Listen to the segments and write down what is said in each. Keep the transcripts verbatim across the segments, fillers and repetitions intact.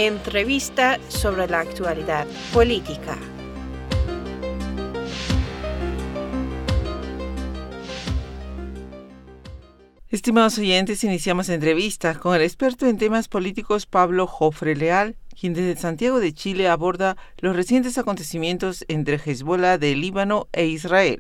Entrevista sobre la actualidad política. Estimados oyentes, iniciamos entrevista con el experto en temas políticos Pablo Jofre Leal, quien desde Santiago de Chile aborda los recientes acontecimientos entre Hezbollah de Líbano e Israel.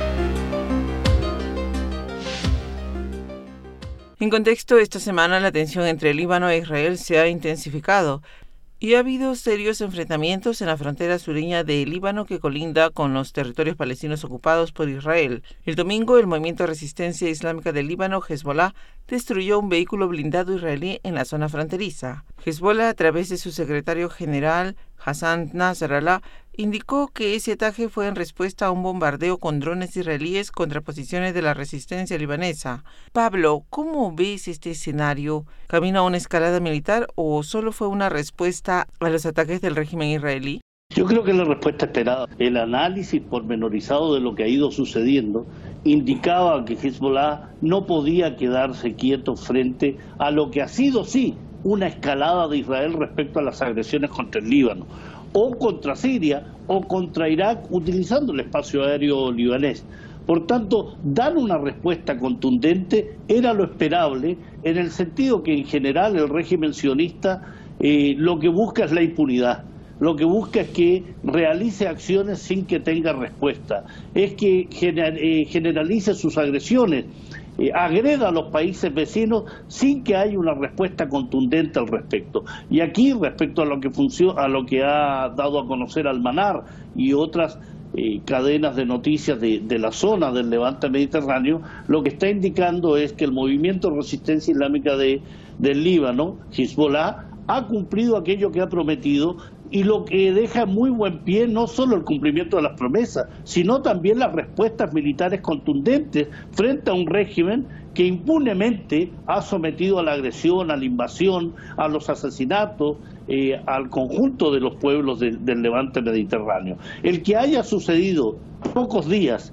En contexto, esta semana la tensión entre Líbano e Israel se ha intensificado y ha habido serios enfrentamientos en la frontera sureña de Líbano que colinda con los territorios palestinos ocupados por Israel. El domingo, el Movimiento de Resistencia Islámica del Líbano, Hezbollah, destruyó un vehículo blindado israelí en la zona fronteriza. Hezbollah, a través de su secretario general, Hassan Nasrallah, indicó que ese ataque fue en respuesta a un bombardeo con drones israelíes contra posiciones de la resistencia libanesa. Pablo, ¿cómo ves este escenario? ¿Camino a una escalada militar o solo fue una respuesta a los ataques del régimen israelí? Yo creo que es la respuesta esperada. El análisis pormenorizado de lo que ha ido sucediendo indicaba que Hezbollah no podía quedarse quieto frente a lo que ha sido, sí, una escalada de Israel respecto a las agresiones contra el Líbano, o contra Siria, o contra Irak, utilizando el espacio aéreo libanés. Por tanto, dar una respuesta contundente era lo esperable, en el sentido que en general el régimen sionista eh, lo que busca es la impunidad. Lo que busca es que realice acciones sin que tenga respuesta, es que gener, eh, generalice sus agresiones, eh, agreda a los países vecinos sin que haya una respuesta contundente al respecto. Y aquí, respecto a lo que funciona, a lo que ha dado a conocer Al-Manar y otras eh, cadenas de noticias de, de la zona del Levante Mediterráneo, lo que está indicando es que el Movimiento de Resistencia Islámica de, del Líbano, Hezbollah, ha cumplido aquello que ha prometido, y lo que deja muy buen pie no solo el cumplimiento de las promesas, sino también las respuestas militares contundentes frente a un régimen que impunemente ha sometido a la agresión, a la invasión, a los asesinatos, eh, al conjunto de los pueblos de, del Levante Mediterráneo. El que haya sucedido pocos días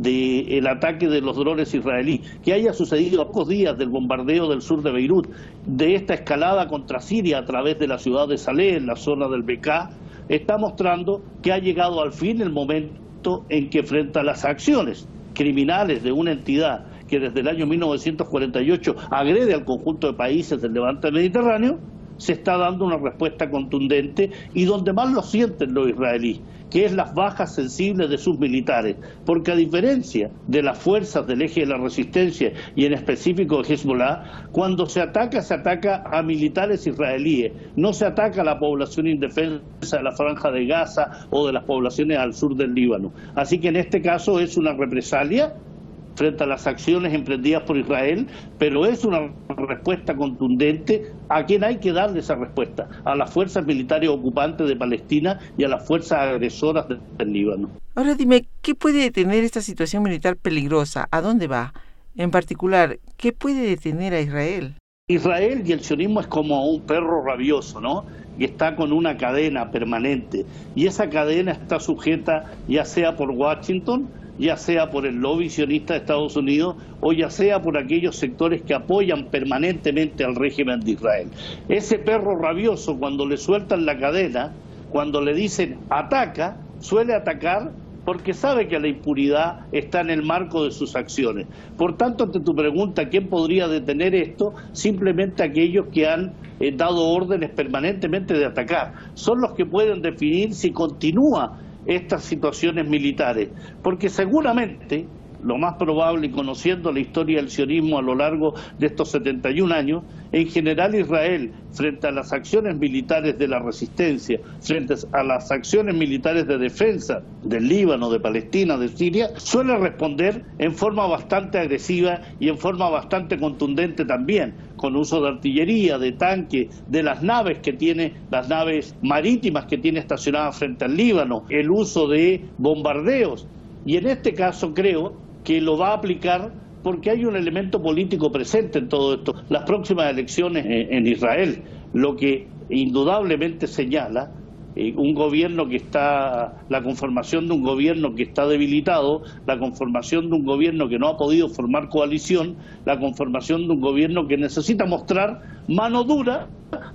del ataque de los drones israelíes, que haya sucedido a pocos días del bombardeo del sur de Beirut, de esta escalada contra Siria a través de la ciudad de Saleh, en la zona del Bekaa, está mostrando que ha llegado al fin el momento en que, frente a las acciones criminales de una entidad que desde el año mil novecientos cuarenta y ocho agrede al conjunto de países del Levante Mediterráneo, se está dando una respuesta contundente, y donde más lo sienten los israelíes, que es las bajas sensibles de sus militares, porque a diferencia de las fuerzas del eje de la resistencia y en específico de Hezbollah, cuando se ataca, se ataca a militares israelíes, no se ataca a la población indefensa de la Franja de Gaza o de las poblaciones al sur del Líbano. Así que en este caso es una represalia frente a las acciones emprendidas por Israel, pero es una respuesta contundente. ¿A quién hay que darle esa respuesta? A las fuerzas militares ocupantes de Palestina y a las fuerzas agresoras del Líbano. Ahora dime, ¿qué puede detener esta situación militar peligrosa? ¿A dónde va? En particular, ¿qué puede detener a Israel? Israel y el sionismo es como un perro rabioso, ¿no?, y está con una cadena permanente, y esa cadena está sujeta ya sea por Washington, ya sea por el lobby sionista de Estados Unidos, o ya sea por aquellos sectores que apoyan permanentemente al régimen de Israel. Ese perro rabioso, cuando le sueltan la cadena, cuando le dicen ataca, suele atacar porque sabe que la impunidad está en el marco de sus acciones. Por tanto, ante tu pregunta, ¿quién podría detener esto? Simplemente aquellos que han eh, dado órdenes permanentemente de atacar. Son los que pueden definir si continúa estas situaciones militares, porque seguramente lo más probable, y conociendo la historia del sionismo a lo largo de estos setenta y un años, en general Israel, frente a las acciones militares de la resistencia, frente a las acciones militares de defensa del Líbano, de Palestina, de Siria, suele responder en forma bastante agresiva y en forma bastante contundente también, con uso de artillería, de tanques, de las naves que tiene, las naves marítimas que tiene estacionadas frente al Líbano, el uso de bombardeos. Y en este caso creo que lo va a aplicar porque hay un elemento político presente en todo esto. Las próximas elecciones en Israel, lo que indudablemente señala eh, un gobierno que está, la conformación de un gobierno que está debilitado, la conformación de un gobierno que no ha podido formar coalición, la conformación de un gobierno que necesita mostrar mano dura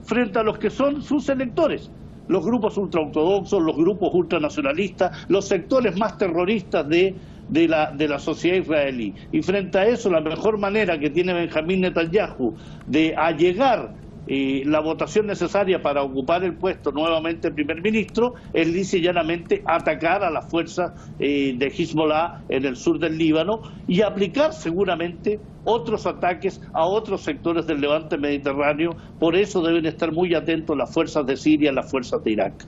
frente a los que son sus electores, los grupos ultraortodoxos, los grupos ultranacionalistas, los sectores más terroristas de, de, la, de la sociedad israelí. Y frente a eso, la mejor manera que tiene Benjamín Netanyahu de allegar eh, la votación necesaria para ocupar el puesto nuevamente de primer ministro es lisa y llanamente atacar a las fuerzas eh, de Hezbollah en el sur del Líbano y aplicar seguramente otros ataques a otros sectores del levante mediterráneo. Por eso deben estar muy atentos las fuerzas de Siria y las fuerzas de Irak.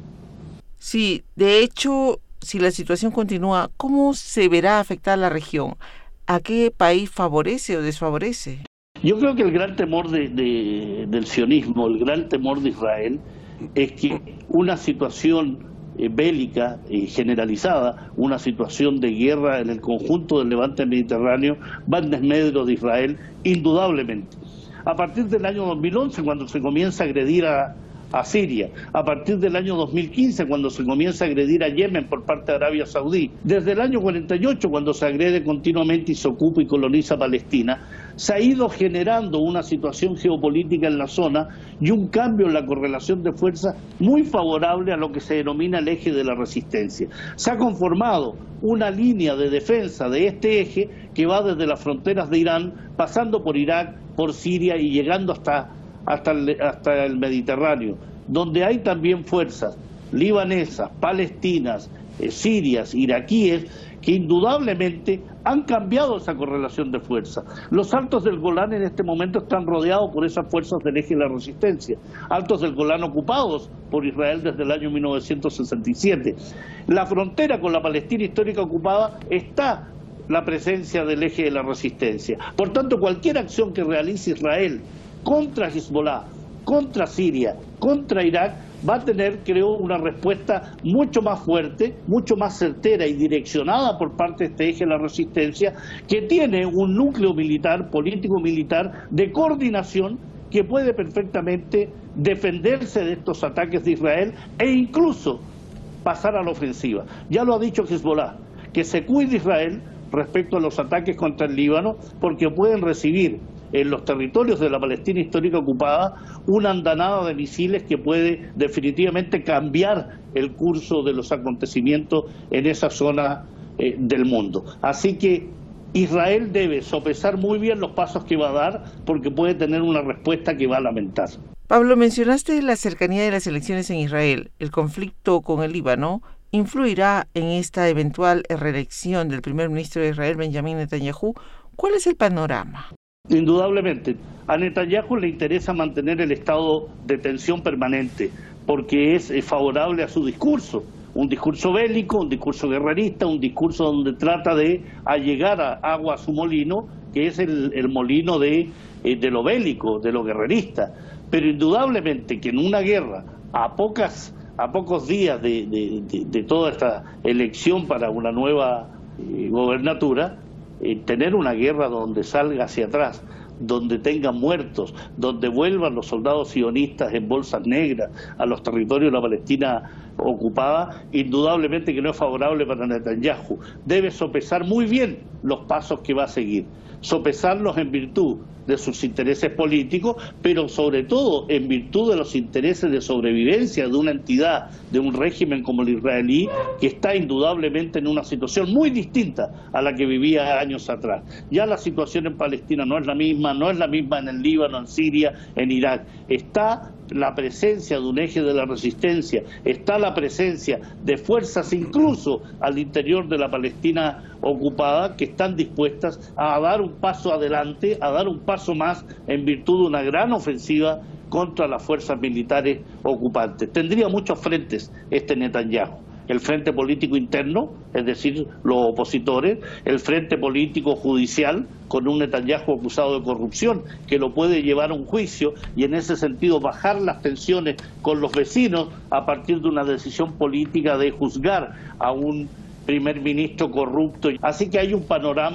Sí, de hecho, si la situación continúa, ¿cómo se verá afectada la región? ¿A qué país favorece o desfavorece? Yo creo que el gran temor de, de, del sionismo, el gran temor de Israel, es que una situación eh, bélica eh, generalizada, una situación de guerra en el conjunto del levante mediterráneo, va en desmedro de Israel, indudablemente. A partir del año dos mil once, cuando se comienza a agredir a, a Siria, a partir del año dos mil quince, cuando se comienza a agredir a Yemen por parte de Arabia Saudí, desde el año cuarenta y ocho, cuando se agrede continuamente y se ocupa y coloniza Palestina, se ha ido generando una situación geopolítica en la zona y un cambio en la correlación de fuerzas muy favorable a lo que se denomina el eje de la resistencia. Se ha conformado una línea de defensa de este eje que va desde las fronteras de Irán, pasando por Irak, por Siria y llegando hasta, hasta, el, hasta el Mediterráneo, donde hay también fuerzas libanesas, palestinas, eh, sirias, iraquíes, que indudablemente han cambiado esa correlación de fuerza. Los altos del Golán en este momento están rodeados por esas fuerzas del eje de la resistencia. Altos del Golán ocupados por Israel desde el año mil novecientos sesenta y siete. La frontera con la Palestina histórica ocupada está la presencia del eje de la resistencia. Por tanto, cualquier acción que realice Israel contra Hezbollah, contra Siria, contra Irak, va a tener, creo, una respuesta mucho más fuerte, mucho más certera y direccionada por parte de este eje de la resistencia, que tiene un núcleo militar, político-militar, de coordinación que puede perfectamente defenderse de estos ataques de Israel e incluso pasar a la ofensiva. Ya lo ha dicho Hezbollah, que se cuide Israel respecto a los ataques contra el Líbano, porque pueden recibir en los territorios de la Palestina histórica ocupada una andanada de misiles que puede definitivamente cambiar el curso de los acontecimientos en esa zona eh, del mundo. Así que Israel debe sopesar muy bien los pasos que va a dar, porque puede tener una respuesta que va a lamentar. Pablo, mencionaste la cercanía de las elecciones en Israel. El conflicto con el Líbano influirá en esta eventual reelección del primer ministro de Israel, Benjamín Netanyahu. ¿Cuál es el panorama? Indudablemente, a Netanyahu le interesa mantener el estado de tensión permanente, porque es favorable a su discurso, un discurso bélico, un discurso guerrerista, un discurso donde trata de allegar a agua a su molino, que es el, el molino de, de lo bélico, de lo guerrerista. Pero indudablemente que en una guerra, a pocas, a pocos días de, de, de, de toda esta elección para una nueva eh, gobernatura, Eh, tener una guerra donde salga hacia atrás, donde tengan muertos, donde vuelvan los soldados sionistas en bolsas negras a los territorios de la Palestina ocupada, indudablemente que no es favorable para Netanyahu. Debe sopesar muy bien los pasos que va a seguir, sopesarlos en virtud de sus intereses políticos, pero sobre todo en virtud de los intereses de sobrevivencia de una entidad, de un régimen como el israelí, que está indudablemente en una situación muy distinta a la que vivía años atrás. Ya la situación en Palestina no es la misma, no es la misma en el Líbano, en Siria, en Irak. Está la presencia de un eje de la resistencia, está la presencia de fuerzas incluso al interior de la Palestina ocupada que están dispuestas a dar un paso adelante, a dar un paso más en virtud de una gran ofensiva contra las fuerzas militares ocupantes. Tendría muchos frentes este Netanyahu. El frente político interno, es decir, los opositores, el frente político judicial, con un Netanyahu acusado de corrupción, que lo puede llevar a un juicio y en ese sentido bajar las tensiones con los vecinos a partir de una decisión política de juzgar a un primer ministro corrupto. Así que hay un panorama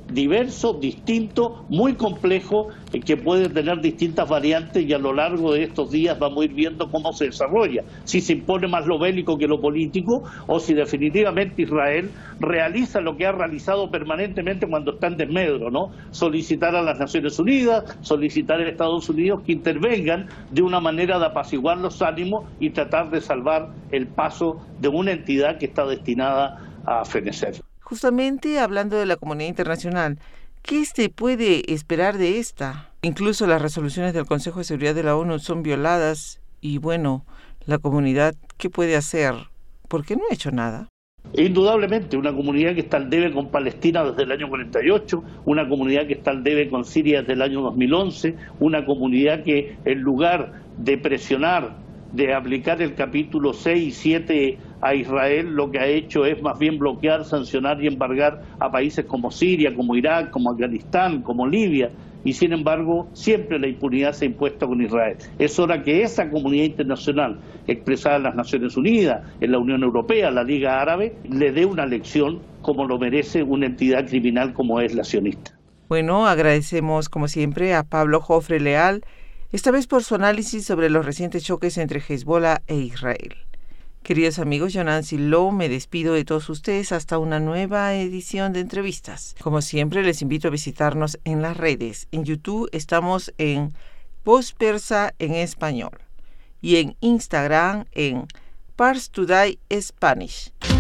diverso, distinto, muy complejo, eh, que puede tener distintas variantes, y a lo largo de estos días vamos a ir viendo cómo se desarrolla, si se impone más lo bélico que lo político, o si definitivamente Israel realiza lo que ha realizado permanentemente cuando está en desmedro, ¿no? Solicitar a las Naciones Unidas, solicitar a Estados Unidos que intervengan de una manera de apaciguar los ánimos y tratar de salvar el paso de una entidad que está destinada a fenecer. Justamente hablando de la comunidad internacional, ¿qué se puede esperar de esta? Incluso las resoluciones del Consejo de Seguridad de la ONU son violadas y, bueno, la comunidad, ¿qué puede hacer? ¿Por qué no ha hecho nada? Indudablemente, una comunidad que está al debe con Palestina desde el año cuarenta y ocho, una comunidad que está al debe con Siria desde el año dos mil once, una comunidad que en lugar de presionar, de aplicar el capítulo seis y siete a Israel, lo que ha hecho es más bien bloquear, sancionar y embargar a países como Siria, como Irak, como Afganistán, como Libia, y sin embargo siempre la impunidad se ha impuesto con Israel. Es hora que esa comunidad internacional, expresada en las Naciones Unidas, en la Unión Europea, la Liga Árabe, le dé una lección como lo merece una entidad criminal como es la sionista. Bueno, agradecemos como siempre a Pablo Jofre Leal, esta vez por su análisis sobre los recientes choques entre Hezbollah e Israel. Queridos amigos, yo Nancy Lowe me despido de todos ustedes hasta una nueva edición de entrevistas. Como siempre, les invito a visitarnos en las redes. En YouTube estamos en Voz Persa en Español y en Instagram en Pars Today Spanish.